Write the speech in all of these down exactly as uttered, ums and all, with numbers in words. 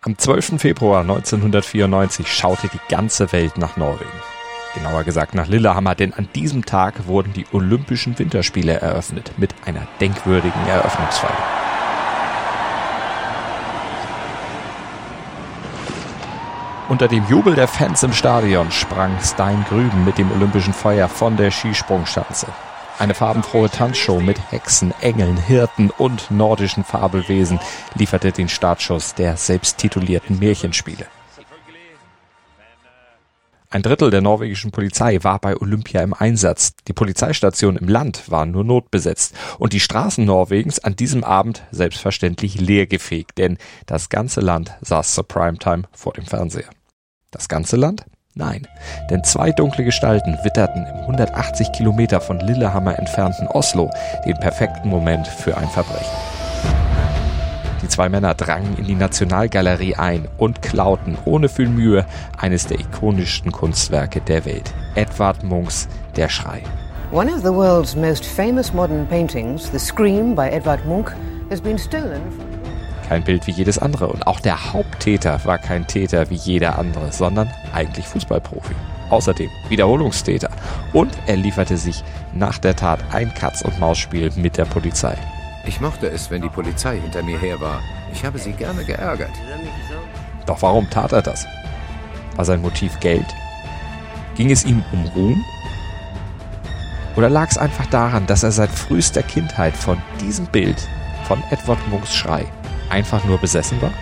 Am zwölften Februar neunzehnhundertvierundneunzig schaute die ganze Welt nach Norwegen. Genauer gesagt nach Lillehammer, denn an diesem Tag wurden die Olympischen Winterspiele eröffnet mit einer denkwürdigen Eröffnungsfeier. Unter dem Jubel der Fans im Stadion sprang Stein Grüben mit dem olympischen Feuer von der Skisprungschanze. Eine farbenfrohe Tanzshow mit Hexen, Engeln, Hirten und nordischen Fabelwesen lieferte den Startschuss der selbsttitulierten Märchenspiele. Ein Drittel der norwegischen Polizei war bei Olympia im Einsatz. Die Polizeistationen im Land waren nur notbesetzt und die Straßen Norwegens an diesem Abend selbstverständlich leergefegt, denn das ganze Land saß zur Primetime vor dem Fernseher. Das ganze Land? Nein, denn zwei dunkle Gestalten witterten im hundertachtzig Kilometer von Lillehammer entfernten Oslo den perfekten Moment für ein Verbrechen. Die zwei Männer drangen in die Nationalgalerie ein und klauten ohne viel Mühe eines der ikonischsten Kunstwerke der Welt, Edvard Munchs Der Schrei. One of the world's most famous modern paintings, The Scream by Edvard Munch, has been stolen. Kein Bild wie jedes andere und auch der Haupttäter war kein Täter wie jeder andere, sondern eigentlich Fußballprofi. Außerdem Wiederholungstäter und er lieferte sich nach der Tat ein Katz-und-Maus-Spiel mit der Polizei. Ich mochte es, wenn die Polizei hinter mir her war. Ich habe sie gerne geärgert. Doch warum tat er das? War sein Motiv Geld? Ging es ihm um Ruhm? Oder lag es einfach daran, dass er seit frühester Kindheit von diesem Bild, von Edvard Munchs Schrei, einfach nur besessen war?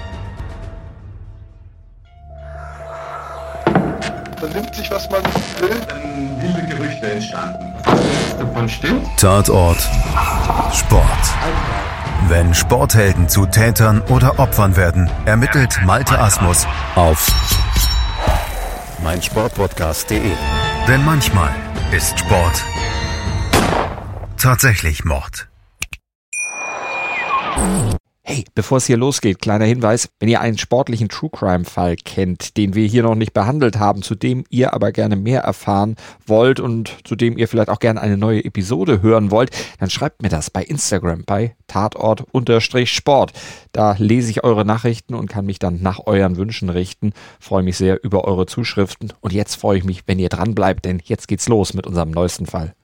Man nimmt sich, was man will. Dann wilde Gerüchte entstanden. Davon stimmt. Tatort Sport. Wenn Sporthelden zu Tätern oder Opfern werden, ermittelt Malte Asmus auf meinsportpodcast punkt de. Denn manchmal ist Sport tatsächlich Mord. Hey, bevor es hier losgeht, kleiner Hinweis, wenn ihr einen sportlichen True-Crime-Fall kennt, den wir hier noch nicht behandelt haben, zu dem ihr aber gerne mehr erfahren wollt und zu dem ihr vielleicht auch gerne eine neue Episode hören wollt, dann schreibt mir das bei Instagram, bei Tatort-Sport. Da lese ich eure Nachrichten und kann mich dann nach euren Wünschen richten. Freue mich sehr über eure Zuschriften und jetzt freue ich mich, wenn ihr dran bleibt, denn jetzt geht's los mit unserem neuesten Fall.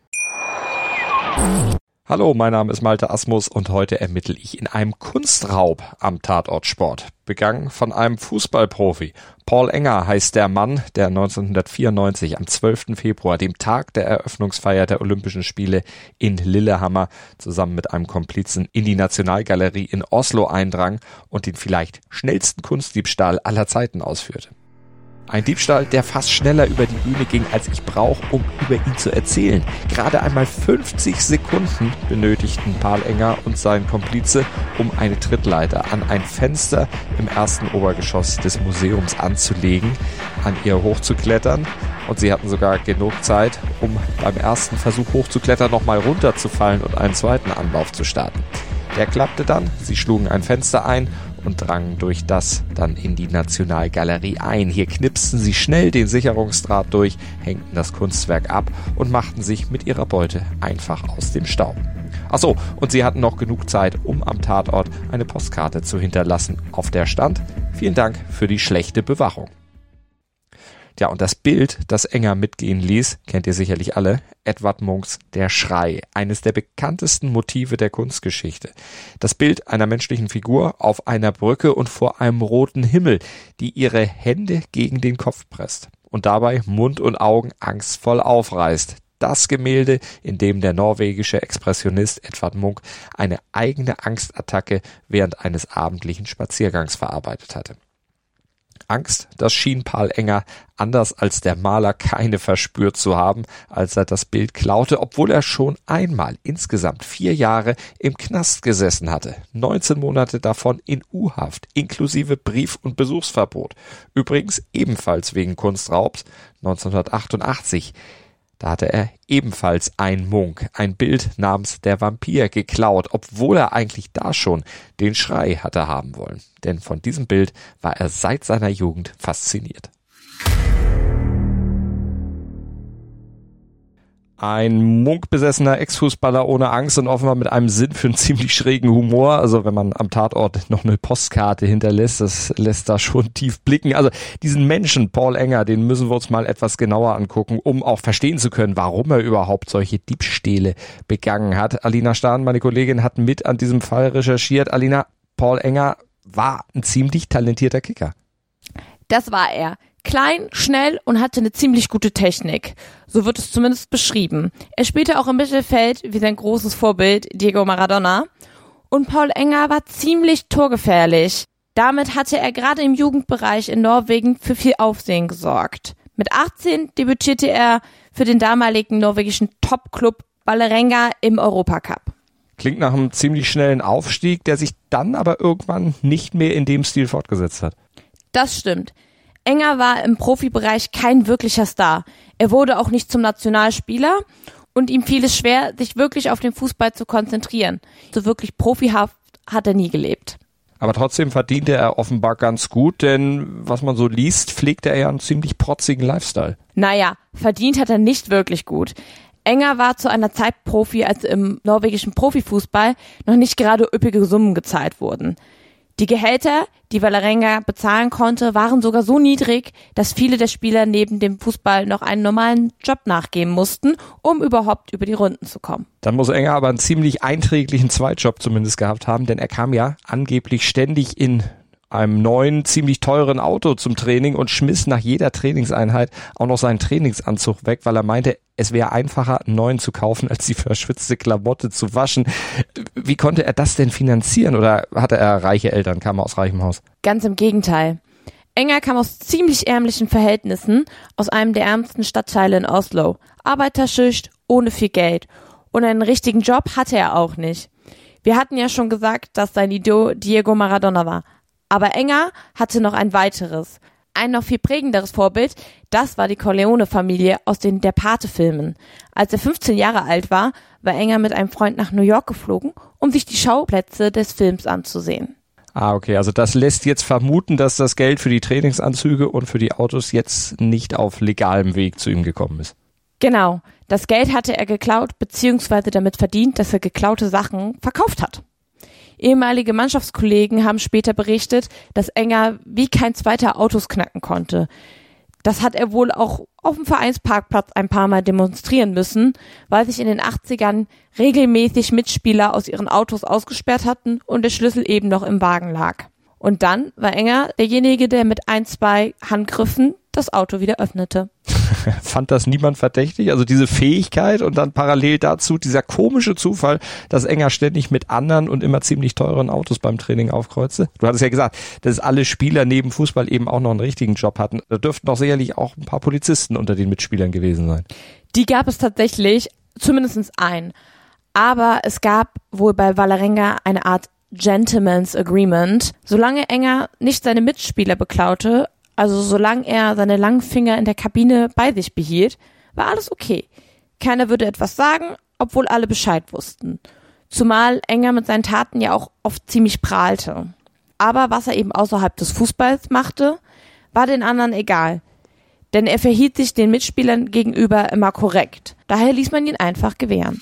Hallo, mein Name ist Malte Asmus und heute ermittle ich in einem Kunstraub am Tatort Sport, begangen von einem Fußballprofi. Paul Enger heißt der Mann, der neunzehnhundertvierundneunzig am zwölften Februar, dem Tag der Eröffnungsfeier der Olympischen Spiele in Lillehammer, zusammen mit einem Komplizen in die Nationalgalerie in Oslo eindrang und den vielleicht schnellsten Kunstdiebstahl aller Zeiten ausführte. Ein Diebstahl, der fast schneller über die Bühne ging, als ich brauche, um über ihn zu erzählen. Gerade einmal fünfzig Sekunden benötigten Paul Enger und sein Komplize, um eine Trittleiter an ein Fenster im ersten Obergeschoss des Museums anzulegen, an ihr hochzuklettern. Und sie hatten sogar genug Zeit, um beim ersten Versuch hochzuklettern nochmal runterzufallen und einen zweiten Anlauf zu starten. Der klappte dann, sie schlugen ein Fenster ein und drangen durch das dann in die Nationalgalerie ein. Hier knipsten sie schnell den Sicherungsdraht durch, hängten das Kunstwerk ab und machten sich mit ihrer Beute einfach aus dem Staub. Achso, und sie hatten noch genug Zeit, um am Tatort eine Postkarte zu hinterlassen, auf der stand: Vielen Dank für die schlechte Bewachung. Ja, und das Bild, das Enger mitgehen ließ, kennt ihr sicherlich alle, Edvard Munchs Der Schrei, eines der bekanntesten Motive der Kunstgeschichte. Das Bild einer menschlichen Figur auf einer Brücke und vor einem roten Himmel, die ihre Hände gegen den Kopf presst und dabei Mund und Augen angstvoll aufreißt. Das Gemälde, in dem der norwegische Expressionist Edvard Munch eine eigene Angstattacke während eines abendlichen Spaziergangs verarbeitet hatte. Angst, das schien Paul Enger anders als der Maler keine verspürt zu haben, als er das Bild klaute, obwohl er schon einmal insgesamt vier Jahre im Knast gesessen hatte. neunzehn Monate davon in U-Haft, inklusive Brief- und Besuchsverbot. Übrigens ebenfalls wegen Kunstraubs neunzehnhundertachtundachtzig. Da hatte er ebenfalls ein Munch, ein Bild namens Der Vampir, geklaut, obwohl er eigentlich da schon den Schrei hatte haben wollen. Denn von diesem Bild war er seit seiner Jugend fasziniert. Ein munkbesessener Ex-Fußballer ohne Angst und offenbar mit einem Sinn für einen ziemlich schrägen Humor. Also wenn man am Tatort noch eine Postkarte hinterlässt, das lässt da schon tief blicken. Also diesen Menschen, Paul Enger, den müssen wir uns mal etwas genauer angucken, um auch verstehen zu können, warum er überhaupt solche Diebstähle begangen hat. Alina Stahn, meine Kollegin, hat mit an diesem Fall recherchiert. Alina, Paul Enger war ein ziemlich talentierter Kicker. Das war er. Klein, schnell und hatte eine ziemlich gute Technik. So wird es zumindest beschrieben. Er spielte auch im Mittelfeld wie sein großes Vorbild Diego Maradona. Und Paul Enger war ziemlich torgefährlich. Damit hatte er gerade im Jugendbereich in Norwegen für viel Aufsehen gesorgt. Mit achtzehn debütierte er für den damaligen norwegischen Top-Club Vålerenga im Europacup. Klingt nach einem ziemlich schnellen Aufstieg, der sich dann aber irgendwann nicht mehr in dem Stil fortgesetzt hat. Das stimmt. Enger war im Profibereich kein wirklicher Star. Er wurde auch nicht zum Nationalspieler und ihm fiel es schwer, sich wirklich auf den Fußball zu konzentrieren. So wirklich profihaft hat er nie gelebt. Aber trotzdem verdiente er offenbar ganz gut, denn was man so liest, pflegte er ja einen ziemlich protzigen Lifestyle. Naja, verdient hat er nicht wirklich gut. Enger war zu einer Zeit Profi, als im norwegischen Profifußball noch nicht gerade üppige Summen gezahlt wurden. Die Gehälter, die Vålerenga bezahlen konnte, waren sogar so niedrig, dass viele der Spieler neben dem Fußball noch einen normalen Job nachgehen mussten, um überhaupt über die Runden zu kommen. Dann muss Enger aber einen ziemlich einträglichen Zweitjob zumindest gehabt haben, denn er kam ja angeblich ständig in einem neuen, ziemlich teuren Auto zum Training und schmiss nach jeder Trainingseinheit auch noch seinen Trainingsanzug weg, weil er meinte, es wäre einfacher, einen neuen zu kaufen, als die verschwitzte Klamotte zu waschen. Wie konnte er das denn finanzieren? Oder hatte er reiche Eltern, kam er aus reichem Haus? Ganz im Gegenteil. Enger kam aus ziemlich ärmlichen Verhältnissen, aus einem der ärmsten Stadtteile in Oslo. Arbeiterschicht, ohne viel Geld. Und einen richtigen Job hatte er auch nicht. Wir hatten ja schon gesagt, dass sein Idol Diego Maradona war. Aber Enger hatte noch ein weiteres, ein noch viel prägenderes Vorbild, das war die Corleone-Familie aus den Der Pate-Filmen. Als er fünfzehn Jahre alt war, war Enger mit einem Freund nach New York geflogen, um sich die Schauplätze des Films anzusehen. Ah, okay, also das lässt jetzt vermuten, dass das Geld für die Trainingsanzüge und für die Autos jetzt nicht auf legalem Weg zu ihm gekommen ist. Genau, das Geld hatte er geklaut, beziehungsweise damit verdient, dass er geklaute Sachen verkauft hat. Ehemalige Mannschaftskollegen haben später berichtet, dass Enger wie kein zweiter Autos knacken konnte. Das hat er wohl auch auf dem Vereinsparkplatz ein paar Mal demonstrieren müssen, weil sich in den achtzigern regelmäßig Mitspieler aus ihren Autos ausgesperrt hatten und der Schlüssel eben noch im Wagen lag. Und dann war Enger derjenige, der mit ein, zwei Handgriffen das Auto wieder öffnete. Fand das niemand verdächtig? Also diese Fähigkeit und dann parallel dazu dieser komische Zufall, dass Enger ständig mit anderen und immer ziemlich teuren Autos beim Training aufkreuzte. Du hattest ja gesagt, dass alle Spieler neben Fußball eben auch noch einen richtigen Job hatten. Da dürften doch sicherlich auch ein paar Polizisten unter den Mitspielern gewesen sein. Die gab es tatsächlich, zumindest einen. Aber es gab wohl bei Vålerenga eine Art Gentleman's Agreement. Solange Enger nicht seine Mitspieler beklaute, also solange er seine langen Finger in der Kabine bei sich behielt, war alles okay. Keiner würde etwas sagen, obwohl alle Bescheid wussten. Zumal Enger mit seinen Taten ja auch oft ziemlich prahlte. Aber was er eben außerhalb des Fußballs machte, war den anderen egal. Denn er verhielt sich den Mitspielern gegenüber immer korrekt. Daher ließ man ihn einfach gewähren.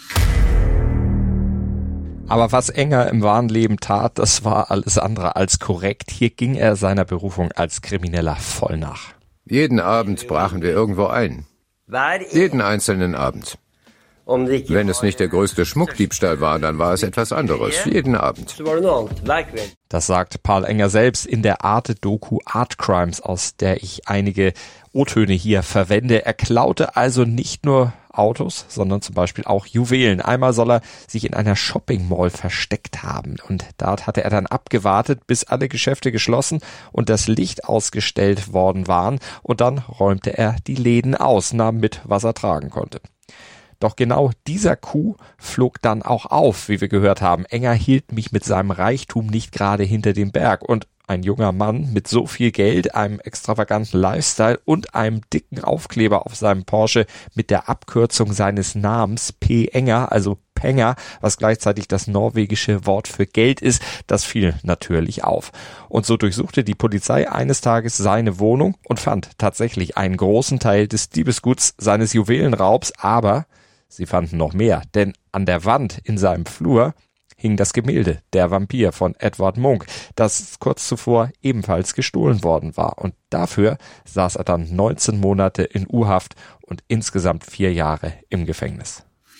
Aber was Enger im wahren Leben tat, das war alles andere als korrekt. Hier ging er seiner Berufung als Krimineller voll nach. Jeden Abend brachen wir irgendwo ein. Jeden einzelnen Abend. Wenn es nicht der größte Schmuckdiebstahl war, dann war es etwas anderes. Jeden Abend. Das sagt Paul Enger selbst in der Arte-Doku Art Crimes, aus der ich einige O-Töne hier verwende. Er klaute also nicht nur Autos, sondern zum Beispiel auch Juwelen. Einmal soll er sich in einer Shopping-Mall versteckt haben und dort hatte er dann abgewartet, bis alle Geschäfte geschlossen und das Licht ausgestellt worden waren und dann räumte er die Läden aus, nahm mit, was er tragen konnte. Doch genau dieser Coup flog dann auch auf, wie wir gehört haben. Enger hielt mich mit seinem Reichtum nicht gerade hinter dem Berg und ein junger Mann mit so viel Geld, einem extravaganten Lifestyle und einem dicken Aufkleber auf seinem Porsche mit der Abkürzung seines Namens P. Enger, also Penger, was gleichzeitig das norwegische Wort für Geld ist, das fiel natürlich auf. Und so durchsuchte die Polizei eines Tages seine Wohnung und fand tatsächlich einen großen Teil des Diebesguts seines Juwelenraubs, aber Sie fanden noch mehr, denn an der Wand in seinem Flur hing das Gemälde Der Vampir von Edvard Munch, das kurz zuvor ebenfalls gestohlen worden war. Und dafür saß er dann neunzehn Monate in U-Haft und insgesamt vier Jahre im Gefängnis.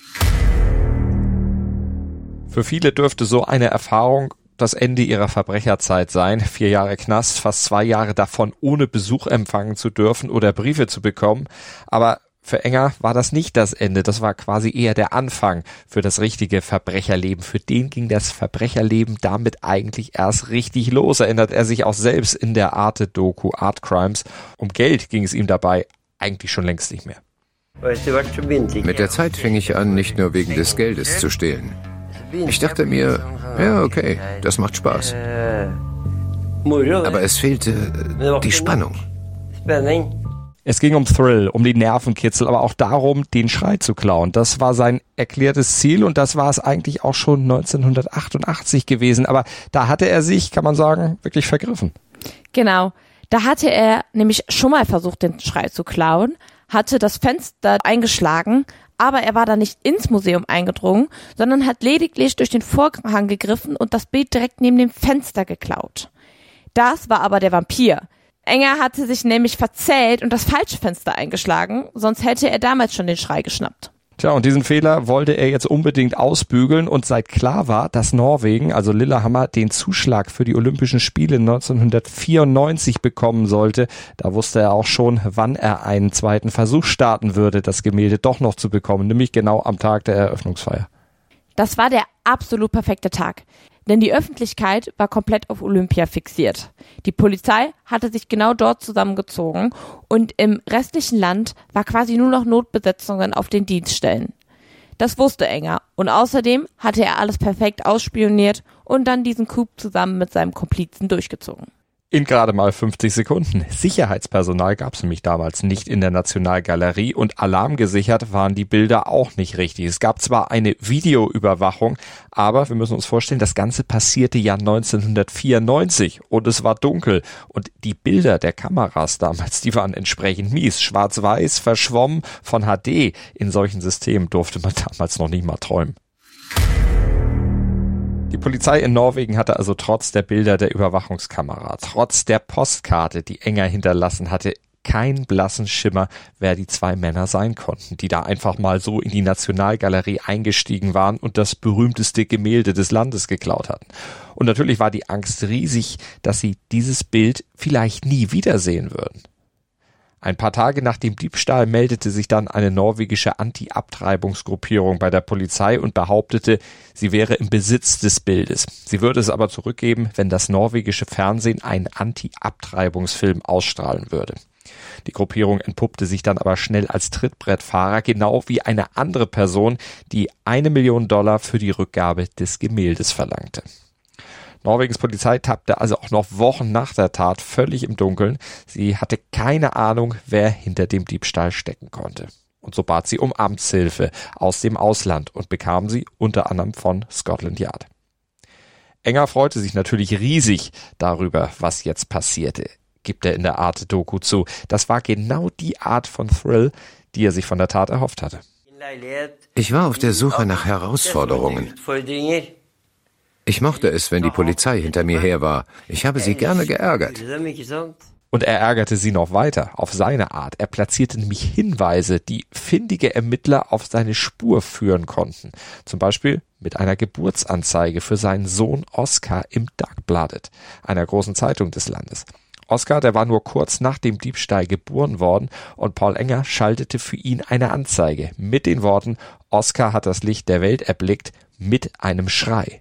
Für viele dürfte so eine Erfahrung das Ende ihrer Verbrecherzeit sein. Vier Jahre Knast, fast zwei Jahre davon ohne Besuch empfangen zu dürfen oder Briefe zu bekommen. Aber für Enger war das nicht das Ende. Das war quasi eher der Anfang für das richtige Verbrecherleben. Für den ging das Verbrecherleben damit eigentlich erst richtig los, erinnert er sich auch selbst in der Arte-Doku Art Crimes. Um Geld ging es ihm dabei eigentlich schon längst nicht mehr. Mit der Zeit fing ich an, nicht nur wegen des Geldes zu stehlen. Ich dachte mir, ja, okay, das macht Spaß. Aber es fehlte die Spannung. Es ging um Thrill, um die Nervenkitzel, aber auch darum, den Schrei zu klauen. Das war sein erklärtes Ziel und das war es eigentlich auch schon neunzehnhundertachtundachtzig gewesen. Aber da hatte er sich, kann man sagen, wirklich vergriffen. Genau. Da hatte er nämlich schon mal versucht, den Schrei zu klauen, hatte das Fenster eingeschlagen, aber er war da nicht ins Museum eingedrungen, sondern hat lediglich durch den Vorhang gegriffen und das Bild direkt neben dem Fenster geklaut. Das war aber der Vampir. Enger hatte sich nämlich verzählt und das falsche Fenster eingeschlagen, sonst hätte er damals schon den Schrei geschnappt. Tja, und diesen Fehler wollte er jetzt unbedingt ausbügeln und seit klar war, dass Norwegen, also Lillehammer, den Zuschlag für die Olympischen Spiele neunzehnhundertvierundneunzig bekommen sollte, da wusste er auch schon, wann er einen zweiten Versuch starten würde, das Gemälde doch noch zu bekommen, nämlich genau am Tag der Eröffnungsfeier. Das war der absolut perfekte Tag, denn die Öffentlichkeit war komplett auf Olympia fixiert. Die Polizei hatte sich genau dort zusammengezogen und im restlichen Land war quasi nur noch Notbesetzungen auf den Dienststellen. Das wusste Enger und außerdem hatte er alles perfekt ausspioniert und dann diesen Coup zusammen mit seinem Komplizen durchgezogen. In gerade mal fünfzig Sekunden. Sicherheitspersonal gab es nämlich damals nicht in der Nationalgalerie und alarmgesichert waren die Bilder auch nicht richtig. Es gab zwar eine Videoüberwachung, aber wir müssen uns vorstellen, das Ganze passierte ja neunzehnhundertvierundneunzig und es war dunkel. Und die Bilder der Kameras damals, die waren entsprechend mies. Schwarz-Weiß, verschwommen, von H D. In solchen Systemen durfte man damals noch nicht mal träumen. Die Polizei in Norwegen hatte also trotz der Bilder der Überwachungskamera, trotz der Postkarte, die Enger hinterlassen hatte, keinen blassen Schimmer, wer die zwei Männer sein konnten, die da einfach mal so in die Nationalgalerie eingestiegen waren und das berühmteste Gemälde des Landes geklaut hatten. Und natürlich war die Angst riesig, dass sie dieses Bild vielleicht nie wiedersehen würden. Ein paar Tage nach dem Diebstahl meldete sich dann eine norwegische Anti-Abtreibungsgruppierung bei der Polizei und behauptete, sie wäre im Besitz des Bildes. Sie würde es aber zurückgeben, wenn das norwegische Fernsehen einen Anti-Abtreibungsfilm ausstrahlen würde. Die Gruppierung entpuppte sich dann aber schnell als Trittbrettfahrer, genau wie eine andere Person, die eine Million Dollar für die Rückgabe des Gemäldes verlangte. Norwegens Polizei tappte also auch noch Wochen nach der Tat völlig im Dunkeln. Sie hatte keine Ahnung, wer hinter dem Diebstahl stecken konnte. Und so bat sie um Amtshilfe aus dem Ausland und bekam sie unter anderem von Scotland Yard. Enger freute sich natürlich riesig darüber, was jetzt passierte, gibt er in der Arte-Doku zu. Das war genau die Art von Thrill, die er sich von der Tat erhofft hatte. Ich war auf der Suche nach Herausforderungen. Ich mochte es, wenn die Polizei hinter mir her war. Ich habe sie gerne geärgert. Und er ärgerte sie noch weiter, auf seine Art. Er platzierte nämlich Hinweise, die findige Ermittler auf seine Spur führen konnten. Zum Beispiel mit einer Geburtsanzeige für seinen Sohn Oscar im Dagbladet, einer großen Zeitung des Landes. Oscar, der war nur kurz nach dem Diebstahl geboren worden und Paul Enger schaltete für ihn eine Anzeige mit den Worten: Oscar hat das Licht der Welt erblickt, mit einem Schrei.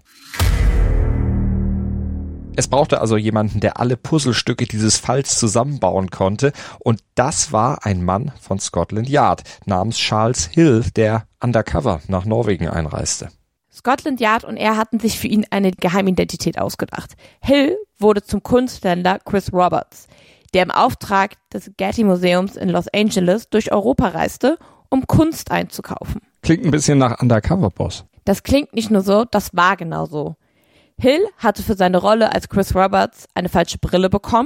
Es brauchte also jemanden, der alle Puzzlestücke dieses Falls zusammenbauen konnte, und das war ein Mann von Scotland Yard namens Charles Hill, der undercover nach Norwegen einreiste. Scotland Yard und er hatten sich für ihn eine Geheimidentität ausgedacht. Hill wurde zum Kunsthändler Chris Roberts, der im Auftrag des Getty Museums in Los Angeles durch Europa reiste, um Kunst einzukaufen. Klingt ein bisschen nach Undercover-Boss. Das klingt nicht nur so, das war genau so. Hill hatte für seine Rolle als Chris Roberts eine falsche Brille bekommen.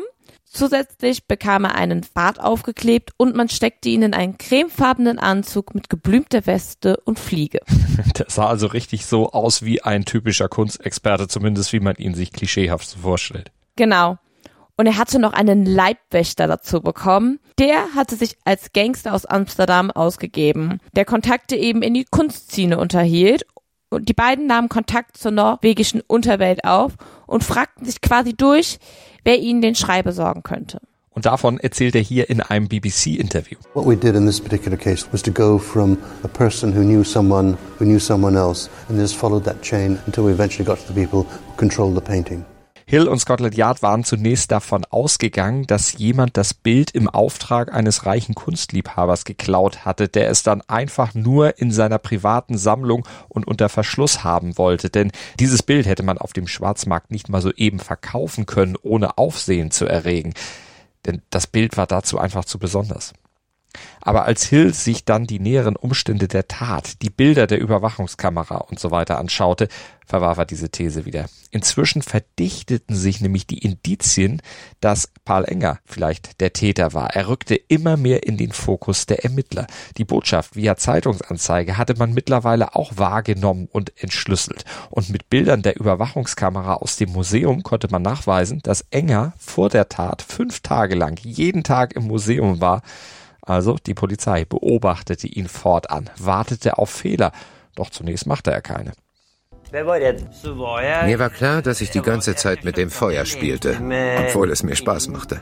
Zusätzlich bekam er einen Bart aufgeklebt und man steckte ihn in einen cremefarbenen Anzug mit geblümter Weste und Fliege. Der sah also richtig so aus wie ein typischer Kunstexperte, zumindest wie man ihn sich klischeehaft so vorstellt. Genau. Und er hatte noch einen Leibwächter dazu bekommen. Der hatte sich als Gangster aus Amsterdam ausgegeben, der Kontakte eben in die Kunstszene unterhielt. Und die beiden nahmen Kontakt zur norwegischen Unterwelt auf und fragten sich quasi durch, wer ihnen den Schrei besorgen könnte. Und davon erzählt er hier in einem B B C-Interview. What we did in this particular case was to go from a person who knew someone who knew someone else and just followed that chain until we eventually got to the people who controlled the painting. Hill und Scotland Yard waren zunächst davon ausgegangen, dass jemand das Bild im Auftrag eines reichen Kunstliebhabers geklaut hatte, der es dann einfach nur in seiner privaten Sammlung und unter Verschluss haben wollte. Denn dieses Bild hätte man auf dem Schwarzmarkt nicht mal so eben verkaufen können, ohne Aufsehen zu erregen. Denn das Bild war dazu einfach zu besonders. Aber als Hill sich dann die näheren Umstände der Tat, die Bilder der Überwachungskamera und so weiter anschaute, verwarf er diese These wieder. Inzwischen verdichteten sich nämlich die Indizien, dass Paul Enger vielleicht der Täter war. Er rückte immer mehr in den Fokus der Ermittler. Die Botschaft via Zeitungsanzeige hatte man mittlerweile auch wahrgenommen und entschlüsselt. Und mit Bildern der Überwachungskamera aus dem Museum konnte man nachweisen, dass Enger vor der Tat fünf Tage lang jeden Tag im Museum war. Also die Polizei beobachtete ihn fortan, wartete auf Fehler, doch zunächst machte er keine. Mir war klar, dass ich die ganze Zeit mit dem Feuer spielte, obwohl es mir Spaß machte.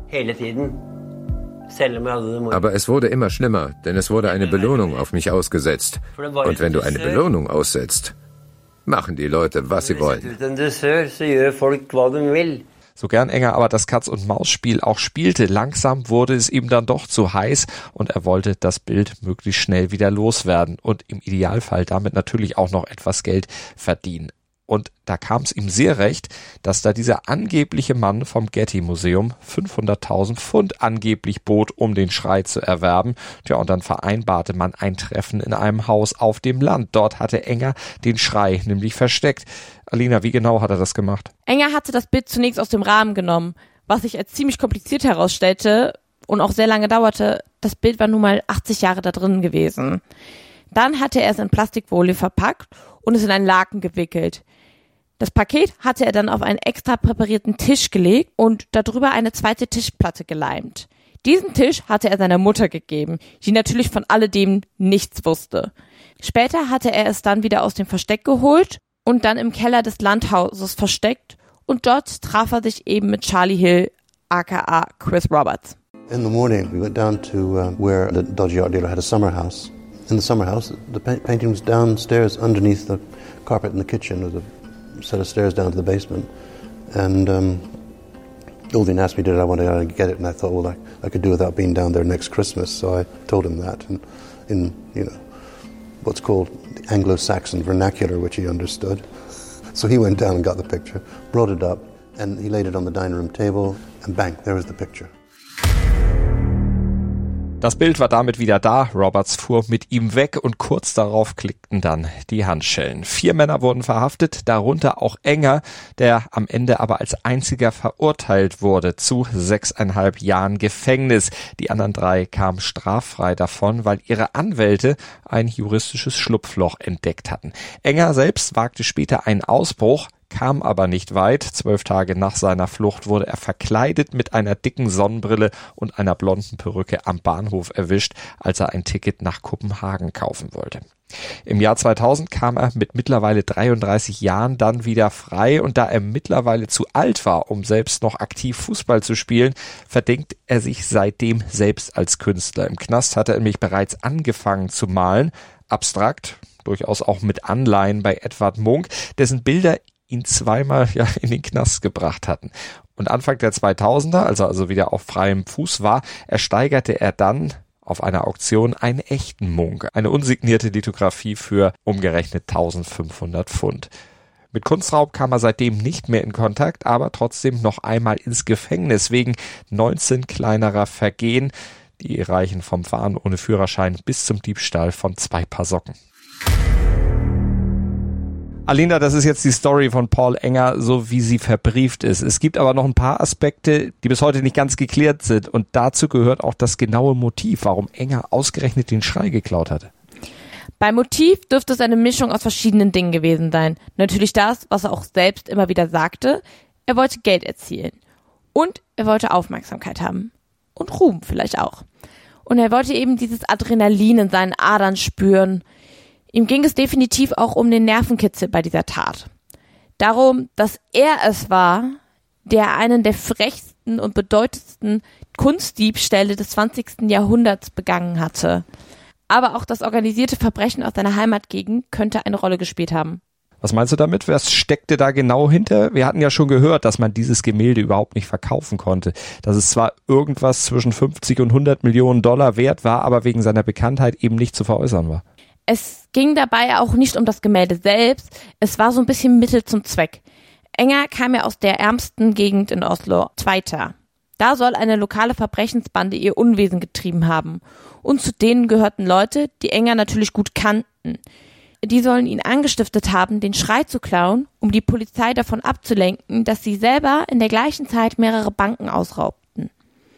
Aber es wurde immer schlimmer, denn es wurde eine Belohnung auf mich ausgesetzt. Und wenn du eine Belohnung aussetzt, machen die Leute, was sie wollen. So gern Enger aber das Katz-und-Maus-Spiel auch spielte, langsam wurde es ihm dann doch zu heiß und er wollte das Bild möglichst schnell wieder loswerden und im Idealfall damit natürlich auch noch etwas Geld verdienen. Und da kam es ihm sehr recht, dass da dieser angebliche Mann vom Getty-Museum fünfhunderttausend Pfund angeblich bot, um den Schrei zu erwerben. Tja, und dann vereinbarte man ein Treffen in einem Haus auf dem Land. Dort hatte Enger den Schrei nämlich versteckt. Alina, wie genau hat er das gemacht? Enger hatte das Bild zunächst aus dem Rahmen genommen, was sich als ziemlich kompliziert herausstellte und auch sehr lange dauerte. Das Bild war nun mal achtzig Jahre da drin gewesen. Dann hatte er es in Plastikfolie verpackt und es in einen Laken gewickelt. Das Paket hatte er dann auf einen extra präparierten Tisch gelegt und darüber eine zweite Tischplatte geleimt. Diesen Tisch hatte er seiner Mutter gegeben, die natürlich von alledem nichts wusste. Später hatte er es dann wieder aus dem Versteck geholt und dann im Keller des Landhauses versteckt und dort traf er sich eben mit Charlie Hill, aka Chris Roberts. In the morning we went down to uh, where the dodgy art dealer had a summer house. In the summer house, the pa- painting was downstairs underneath the carpet in the kitchen. There was a set of stairs down to the basement, and um, Ulvin asked me did I want to get it, and I thought, well, I, I could do without being down there next Christmas, so I told him that, and in, you know, what's called the Anglo-Saxon vernacular, which he understood. So he went down and got the picture, brought it up, and he laid it on the dining room table, and bang, there was the picture. Das Bild war damit wieder da, Roberts fuhr mit ihm weg und kurz darauf klickten dann die Handschellen. Vier Männer wurden verhaftet, darunter auch Enger, der am Ende aber als einziger verurteilt wurde zu sechseinhalb Jahren Gefängnis. Die anderen drei kamen straffrei davon, weil ihre Anwälte ein juristisches Schlupfloch entdeckt hatten. Enger selbst wagte später einen Ausbruch, kam aber nicht weit. Zwölf Tage nach seiner Flucht wurde er verkleidet mit einer dicken Sonnenbrille und einer blonden Perücke am Bahnhof erwischt, als er ein Ticket nach Kopenhagen kaufen wollte. Im Jahr zweitausend kam er mit mittlerweile dreiunddreißig Jahren dann wieder frei und da er mittlerweile zu alt war, um selbst noch aktiv Fußball zu spielen, verdenkt er sich seitdem selbst als Künstler. Im Knast hat er nämlich bereits angefangen zu malen, abstrakt, durchaus auch mit Anleihen bei Edvard Munch, dessen Bilder ihn zweimal ja in den Knast gebracht hatten. Und Anfang der zweitausender, als er also wieder auf freiem Fuß war, ersteigerte er dann auf einer Auktion einen echten Munch, eine unsignierte Lithografie für umgerechnet eintausendfünfhundert Pfund. Mit Kunstraub kam er seitdem nicht mehr in Kontakt, aber trotzdem noch einmal ins Gefängnis wegen neunzehn kleinerer Vergehen. Die reichen vom Fahren ohne Führerschein bis zum Diebstahl von zwei Paar Socken. Alina, das ist jetzt die Story von Paul Enger, so wie sie verbrieft ist. Es gibt aber noch ein paar Aspekte, die bis heute nicht ganz geklärt sind. Und dazu gehört auch das genaue Motiv, warum Enger ausgerechnet den Schrei geklaut hatte. Beim Motiv dürfte es eine Mischung aus verschiedenen Dingen gewesen sein. Natürlich das, was er auch selbst immer wieder sagte. Er wollte Geld erzielen. Und er wollte Aufmerksamkeit haben. Und Ruhm vielleicht auch. Und er wollte eben dieses Adrenalin in seinen Adern spüren. Ihm ging es definitiv auch um den Nervenkitzel bei dieser Tat. Darum, dass er es war, der einen der frechsten und bedeutendsten Kunstdiebstähle des zwanzigsten Jahrhunderts begangen hatte. Aber auch das organisierte Verbrechen aus seiner Heimatgegend könnte eine Rolle gespielt haben. Was meinst du damit? Was steckte da genau hinter? Wir hatten ja schon gehört, dass man dieses Gemälde überhaupt nicht verkaufen konnte. Dass es zwar irgendwas zwischen fünfzig und hundert Millionen Dollar wert war, aber wegen seiner Bekanntheit eben nicht zu veräußern war. Es ging dabei auch nicht um das Gemälde selbst, es war so ein bisschen Mittel zum Zweck. Enger kam ja aus der ärmsten Gegend in Oslo, Tveita. Da soll eine lokale Verbrechensbande ihr Unwesen getrieben haben. Und zu denen gehörten Leute, die Enger natürlich gut kannten. Die sollen ihn angestiftet haben, den Schrei zu klauen, um die Polizei davon abzulenken, dass sie selber in der gleichen Zeit mehrere Banken ausraubten.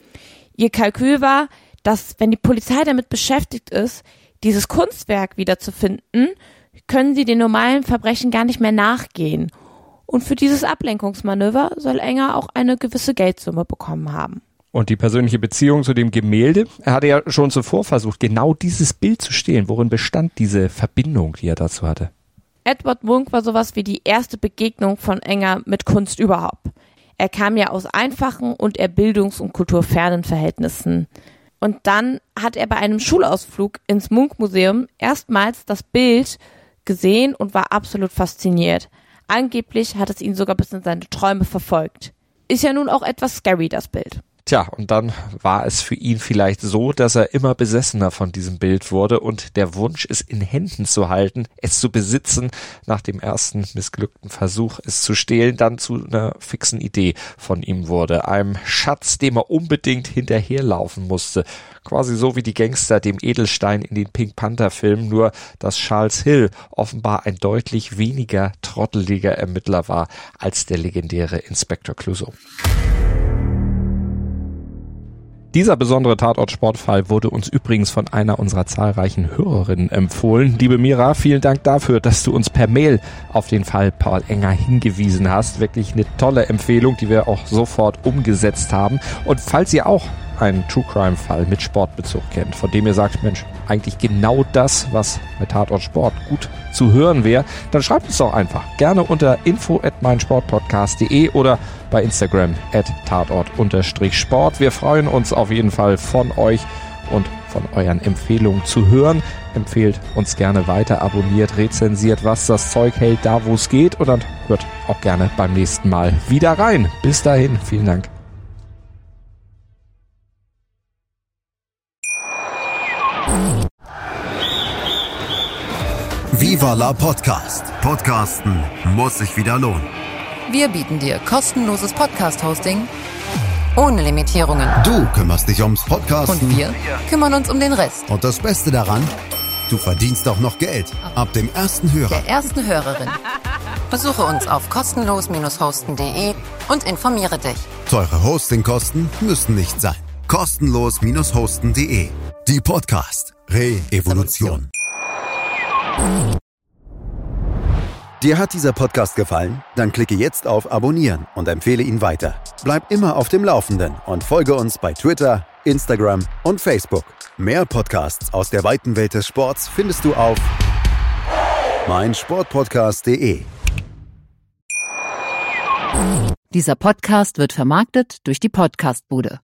Ihr Kalkül war, dass wenn die Polizei damit beschäftigt ist, dieses Kunstwerk wiederzufinden, können sie den normalen Verbrechen gar nicht mehr nachgehen. Und für dieses Ablenkungsmanöver soll Enger auch eine gewisse Geldsumme bekommen haben. Und die persönliche Beziehung zu dem Gemälde? Er hatte ja schon zuvor versucht, genau dieses Bild zu stehlen. Worin bestand diese Verbindung, die er dazu hatte? Edvard Munch war sowas wie die erste Begegnung von Enger mit Kunst überhaupt. Er kam ja aus einfachen und eher bildungs- und kulturfernen Verhältnissen. Und dann hat er bei einem Schulausflug ins Munch-Museum erstmals das Bild gesehen und war absolut fasziniert. Angeblich hat es ihn sogar bis in seine Träume verfolgt. Ist ja nun auch etwas scary, das Bild. Tja, und dann war es für ihn vielleicht so, dass er immer besessener von diesem Bild wurde und der Wunsch, es in Händen zu halten, es zu besitzen, nach dem ersten missglückten Versuch, es zu stehlen, dann zu einer fixen Idee von ihm wurde. Einem Schatz, dem er unbedingt hinterherlaufen musste. Quasi so wie die Gangster dem Edelstein in den Pink Panther Filmen, nur dass Charles Hill offenbar ein deutlich weniger trotteliger Ermittler war als der legendäre Inspektor Clouseau. Dieser besondere Tatort-Sportfall wurde uns übrigens von einer unserer zahlreichen Hörerinnen empfohlen. Liebe Mira, vielen Dank dafür, dass du uns per Mail auf den Fall Paul Enger hingewiesen hast. Wirklich eine tolle Empfehlung, die wir auch sofort umgesetzt haben. Und falls ihr auch einen True-Crime-Fall mit Sportbezug kennt, von dem ihr sagt, Mensch, eigentlich genau das, was bei Tatort Sport gut zu hören wäre, dann schreibt uns doch einfach gerne unter info at meinsportpodcast punkt de oder bei Instagram at tatort Sport. Wir freuen uns auf jeden Fall von euch und von euren Empfehlungen zu hören. Empfehlt uns gerne weiter, abonniert, rezensiert, was das Zeug hält, da wo es geht, und dann hört auch gerne beim nächsten Mal wieder rein. Bis dahin, vielen Dank. Viva la Podcast. Podcasten muss sich wieder lohnen. Wir bieten dir kostenloses Podcast-Hosting ohne Limitierungen. Du kümmerst dich ums Podcasten. Und wir kümmern uns um den Rest. Und das Beste daran, du verdienst auch noch Geld. Ab dem ersten Hörer. Der ersten Hörerin. Besuche uns auf kostenlos hosten punkt de und informiere dich. Teure Hostingkosten müssen nicht sein. kostenlos hosten punkt de. Die Podcast Re-Evolution. Dir hat dieser Podcast gefallen? Dann klicke jetzt auf Abonnieren und empfehle ihn weiter. Bleib immer auf dem Laufenden und folge uns bei Twitter, Instagram und Facebook. Mehr Podcasts aus der weiten Welt des Sports findest du auf meinsportpodcast punkt de. Dieser Podcast wird vermarktet durch die Podcastbude.